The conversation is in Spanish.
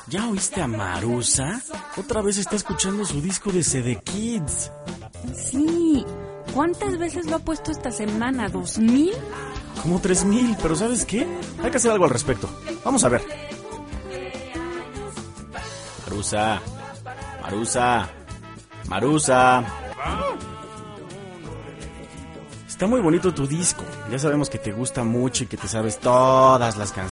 ¿Ya oíste a Marusa? Otra vez está escuchando su disco de CD Kids. Sí. ¿Cuántas veces lo ha puesto esta semana? ¿2000? Como 3000, pero ¿sabes qué? Hay que hacer algo al respecto. Vamos a ver. Marusa. Marusa. Marusa. Está muy bonito tu disco. Ya sabemos que te gusta mucho y que te sabes todas las canciones.